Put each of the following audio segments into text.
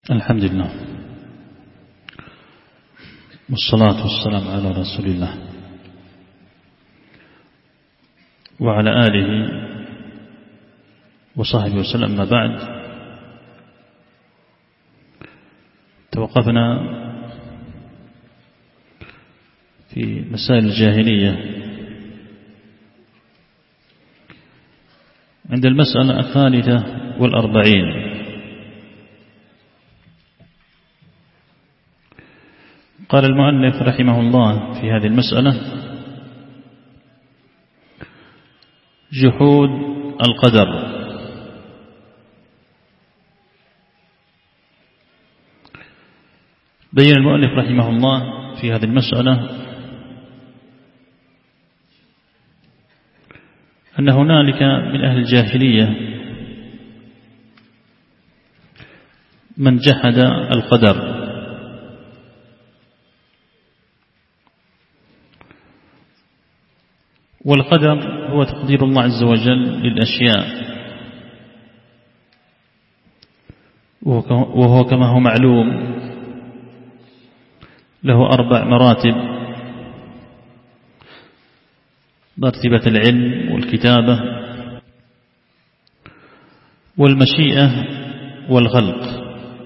الحمد لله والصلاة والسلام على رسول الله وعلى آله وصحبه وسلم. ما بعد، توقفنا في مسائل الجاهلية عند المسألة 43. قال المؤلف رحمه الله في هذه المسألة: جحود القدر. بين المؤلف رحمه الله في هذه المسألة أن هنالك من أهل الجاهلية من جحد القدر، والقدر هو تقدير الله عز وجل للأشياء، وهو كما هو معلوم له 4 مراتب: مرتبة العلم والكتابة والمشيئة والخلق.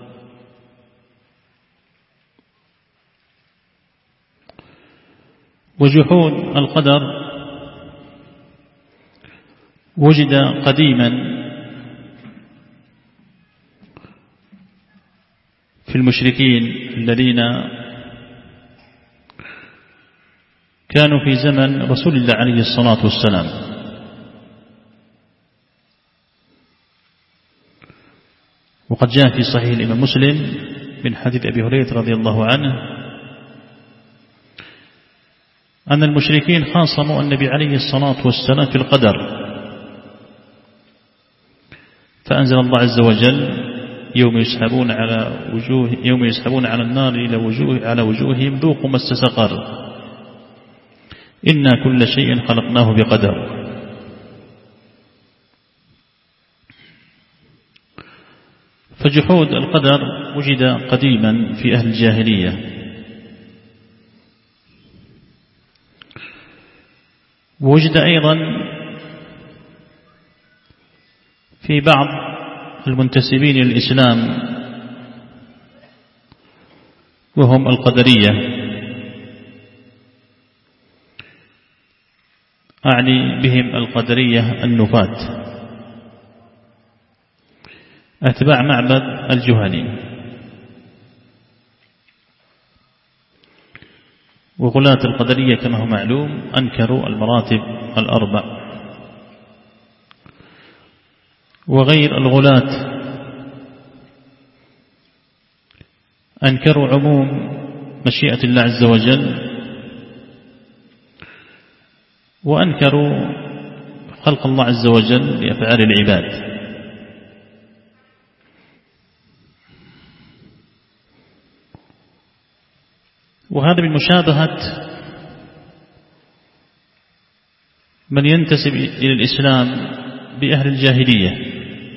وجحود القدر وجد قديما في المشركين الذين كانوا في زمن رسول الله عليه الصلاة والسلام، وقد جاء في صحيح الإمام مسلم من حديث أبي هريرة رضي الله عنه أن المشركين خاصموا النبي عليه الصلاة والسلام في القدر، فأنزل الله عز وجل: يوم يسحبون على النار على وجوههم ذوقوا مس سقر إنا كل شيء خلقناه بقدر. فجحود القدر وجد قديما في أهل الجاهلية، ووجد أيضا في بعض المنتسبين للإسلام وهم القدرية، أعني بهم القدرية النفاة أتباع معبد الجهني، وغلاة القدرية كما هو معلوم أنكروا المراتب 4، وغير الغلاة أنكروا عموم مشيئة الله عز وجل، وأنكروا خلق الله عز وجل لأفعال العباد. وهذا من مشابهة من ينتسب إلى الإسلام بأهل الجاهلية.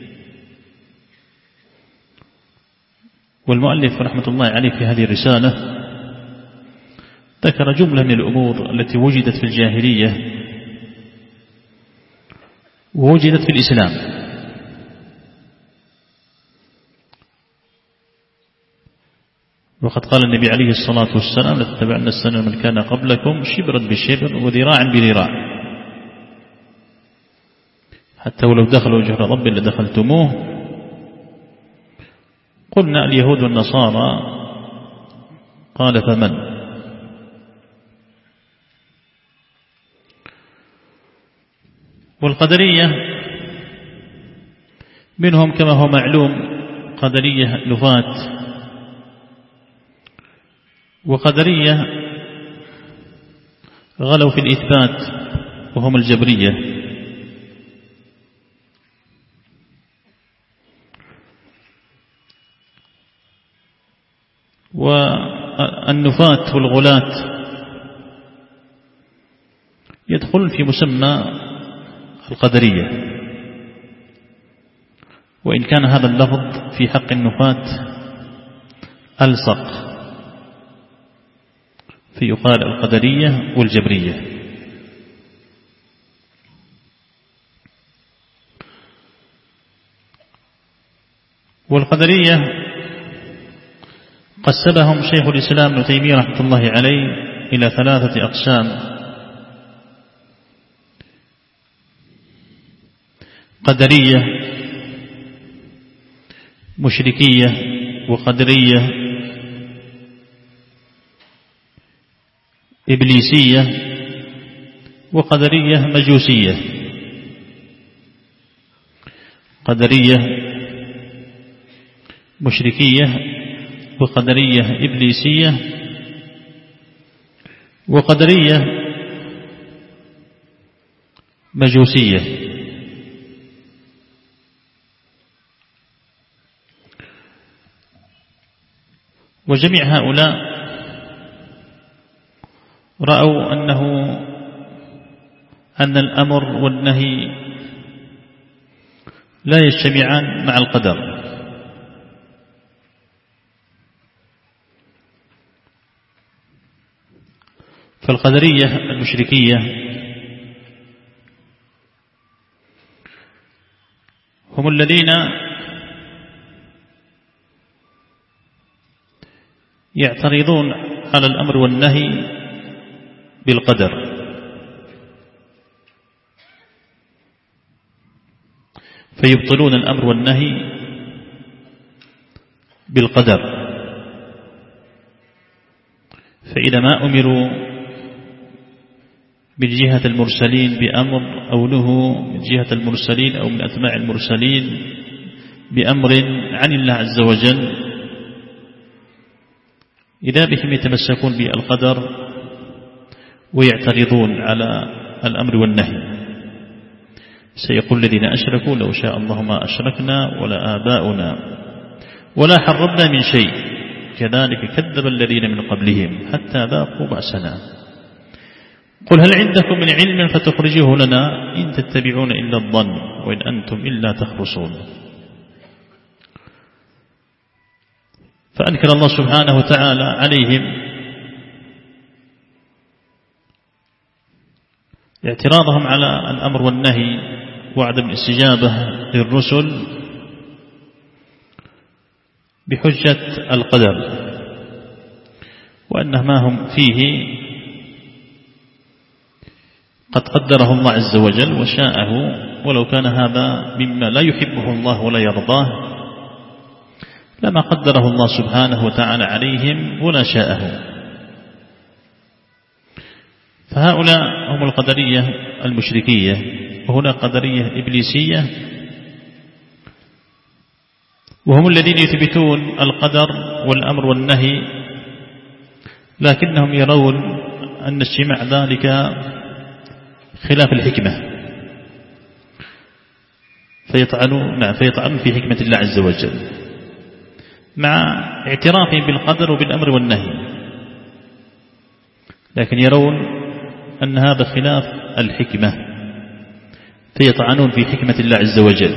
والمؤلف رحمة الله عليه في هذه الرسالة ذكر جملة من الأمور التي وجدت في الجاهلية ووجدت في الإسلام. وقد قال النبي عليه الصلاة والسلام: لتتبعن السنة من كان قبلكم شبرا بشبر وذراعا بذراع، حتى ولو دخلوا جحر رب لدخلتموه. قلنا: اليهود والنصارى. قال: فمن؟ والقدرية منهم كما هو معلوم قدرية نفاة، وقدرية غلوا في الإثبات وهم الجبرية. والنفاة والغلاة يدخلون في مسمى القدرية، وإن كان هذا اللفظ في حق النفاة ألصق، فيقال القدرية والجبرية. والقدرية قسمهم شيخ الإسلام ابن تيمية رحمة الله عليه إلى 3 أقسام: قدرية، مشركية، وقدرية إبليسية، وقدرية مجوسية. قدرية مشركية، وقدرية إبليسية، وقدرية مجوسية. وجميع هؤلاء رأوا أن الأمر والنهي لا يجتمعان مع القدر، فالقدرية المشركية هم الذين يعترضون على الأمر والنهي بالقدر، فيبطلون الأمر والنهي بالقدر. فإذا ما أمروا من جهة المرسلين بأمر أو نهوا من جهة المرسلين أو من أتباع المرسلين بأمر عن الله عز وجل، إذا بهم يتمسكون بالقدر ويعترضون على الأمر والنهي. سيقول الذين أشركوا لو شاء الله ما أشركنا ولا آباؤنا ولا حرمنا من شيء كذلك كذب الذين من قبلهم حتى ذاقوا بأسنا. قل هل عندكم من علم فتخرجوه لنا إن تتبعون إلا الظن وإن أنتم إلا تخرصون. فأنكر الله سبحانه وتعالى عليهم اعتراضهم على الأمر والنهي وعدم الاستجابة للرسل بحجة القدر، وأن ما هم فيه قد قدره الله عز وجل وشاءه، ولو كان هذا مما لا يحبه الله ولا يرضاه لما قدره الله سبحانه وتعالى عليهم ولا شاءه. فهؤلاء هم القدرية المشركية، وهنا قدرية إبليسية، وهم الذين يثبتون القدر والأمر والنهي، لكنهم يرون أن اجتماع ذلك خلاف الحكمة، فيطعنون في حكمة الله عز وجل مع اعترافهم بالقدر وبالأمر والنهي، لكن يرون أن هذا خلاف الحكمة فيطعنون في حكمة الله عز وجل.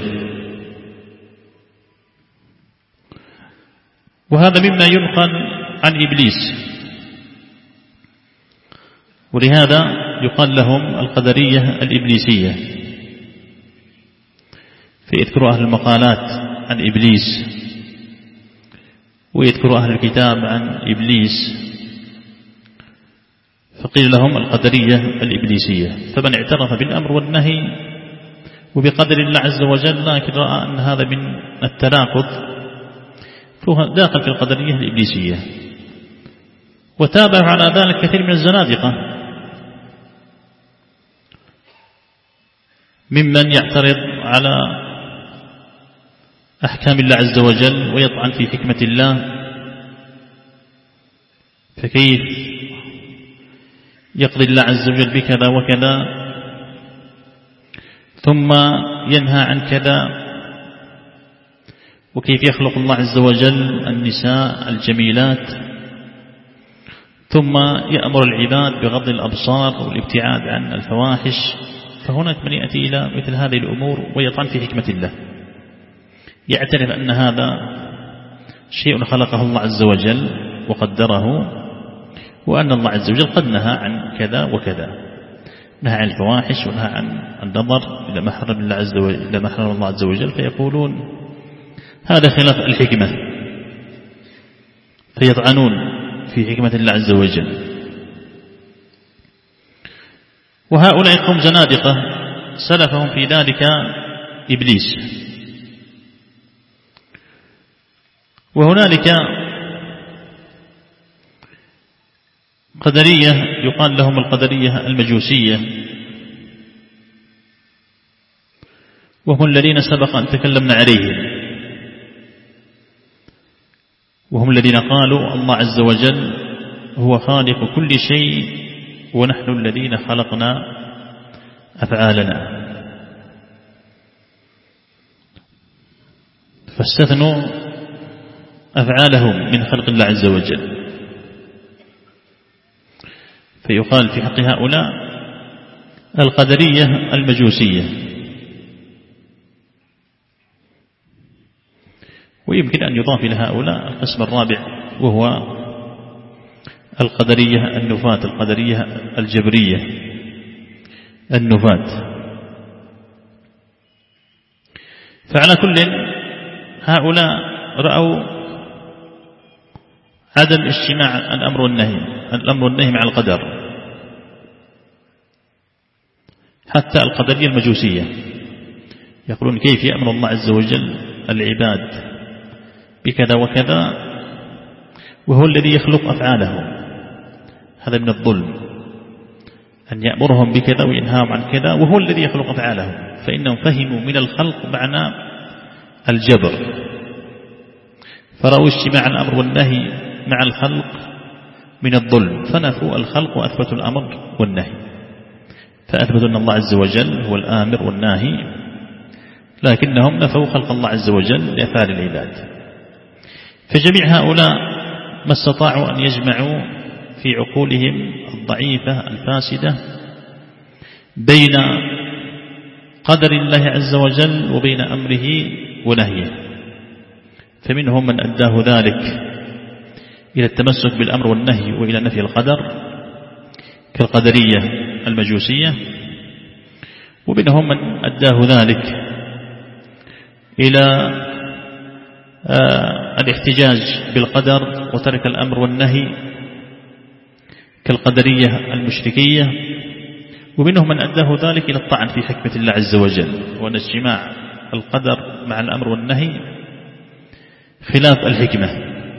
وهذا مما ينقل عن إبليس، ولهذا يقال لهم القدرية الإبليسية. فيذكر أهل المقالات عن إبليس ويذكر أهل الكتاب عن إبليس، فقيل لهم القدرية الإبليسية. فمن اعترف بالأمر والنهي وبقدر الله عز وجل لكن رأى أن هذا من التناقض فهو داخل في القدرية الإبليسية. وتابع على ذلك كثير من الزنادقة ممن يعترض على أحكام الله عز وجل ويطعن في حكمة الله. فكيف يقضي الله عز وجل بكذا وكذا ثم ينهى عن كذا، وكيف يخلق الله عز وجل النساء الجميلات ثم يأمر العباد بغض الأبصار والابتعاد عن الفواحش. فهناك من يأتي إلى مثل هذه الأمور ويطعن في حكمة الله، يعترف أن هذا شيء خلقه الله عز وجل وقدره، وأن الله عز وجل قد نهى عن كذا وكذا، نهى عن الفواحش ونهى عن النظر إلى ما حرم الله عز وجل، فيقولون هذا خلاف الحكمة، فيطعنون في حكمة الله عز وجل. وهؤلاء قوم زنادقة سلفهم في ذلك إبليس. وهنالك قدرية يقال لهم القدرية المجوسية، وهم الذين سبق أن تكلمنا عليهم، وهم الذين قالوا الله عز وجل هو خالق كل شيء ونحن الذين خلقنا أفعالنا، فاستثنوا أفعالهم من خلق الله عز وجل. فيقال في حق هؤلاء القدرية المجوسية. ويمكن أن يضاف إلى هؤلاء القسم الرابع، وهو القدرية النفاة، القدرية الجبرية النفاة. فعلى كل هؤلاء رأوا عدم اجتماع الأمر والنهي مع القدر، حتى القدرية المجوسية يقولون كيف يأمر الله عز وجل العباد بكذا وكذا وهو الذي يخلق أفعالهم؟ هذا من الظلم أن يأمرهم بكذا وينهاهم عن كذا وهو الذي يخلق أفعالهم، فإنهم فهموا من الخلق معنى الجبر، فرأوا اجتماع الأمر والنهي مع الخلق من الظلم، فنفوا الخلق وأثبتوا الأمر والنهي، فأثبتوا أن الله عز وجل هو الآمر والناهي، لكنهم نفوا خلق الله عز وجل لأفعال العباد. فجميع هؤلاء ما استطاعوا أن يجمعوا في عقولهم الضعيفة الفاسدة بين قدر الله عز وجل وبين أمره ونهيه، فمنهم من أداه ذلك إلى التمسك بالأمر والنهي وإلى نفي القدر كالقدرية المجوسية، ومنهم من أداه ذلك إلى الاحتجاج بالقدر وترك الأمر والنهي كالقدرية المشركية، ومنهم من أداه ذلك إلى الطعن في حكمة الله عز وجل، وأن اجتماع القدر مع الأمر والنهي خلاف الحكمة.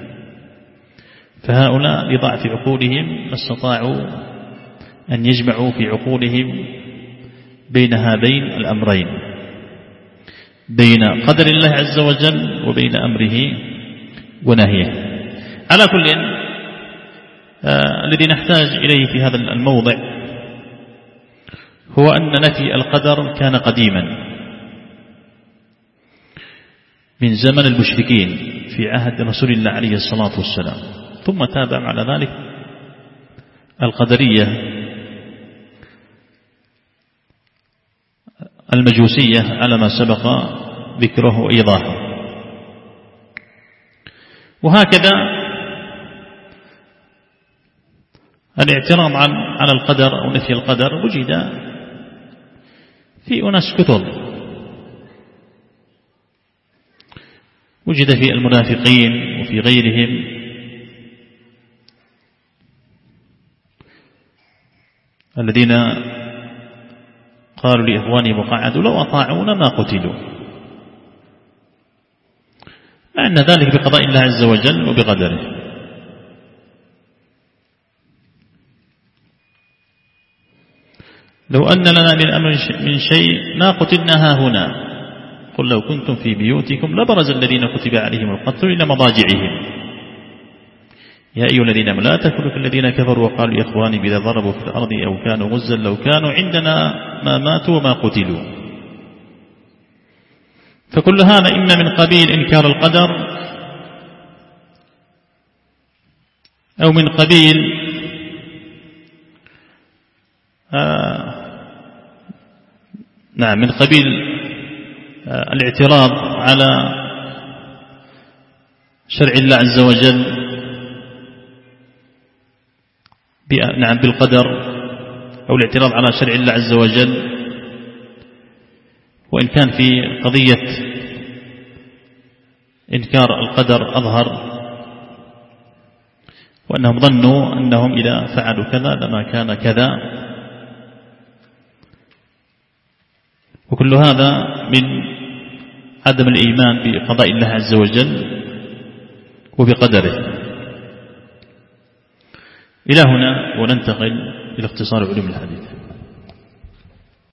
فهؤلاء لضعف عقولهم استطاعوا أن يجمعوا في عقولهم بين هذين الأمرين، بين قدر الله عز وجل وبين أمره ونهيه. على كل الذي نحتاج إليه في هذا الموضع هو أن نفي القدر كان قديما من زمن المشركين في عهد رسول الله عليه الصلاة والسلام، ثم تابع على ذلك القدرية المجوسية على ما سبق ذكره وإيضاحه. وهكذا الاعتراض على القدر أو نفي القدر وجد في أناس كثر، وجد في المنافقين وفي غيرهم الذين قالوا لإخوانهم وقعدوا لو أطاعونا ما قتلوا، مع أن ذلك بقضاء الله عز وجل وبقدره. لو أن لنا من أمر من شيء ما قتلنا هنا، قل لو كنتم في بيوتكم لبرز الذين كتب عليهم القتل إلى مضاجعهم يا أيها الذين لا تكونوا كالذين كفروا وقالوا لإخوانهم إذا ضربوا في الأرض أو كانوا غزا لو كانوا عندنا ما ماتوا وما قتلوا. فكل هذا إما من قبيل إنكار القدر أو من قبيل من قبيل الاعتراض على شرع الله عز وجل بالقدر أو الاعتراض على شرع الله عز وجل، وإن كان في قضية إنكار القدر أظهر، وأنهم ظنوا أنهم إذا فعلوا كذا لما كان كذا، وكل هذا من عدم الإيمان بقضاء الله عز وجل وبقدره. إلى هنا وننتقل إلى اختصار علوم الحديث.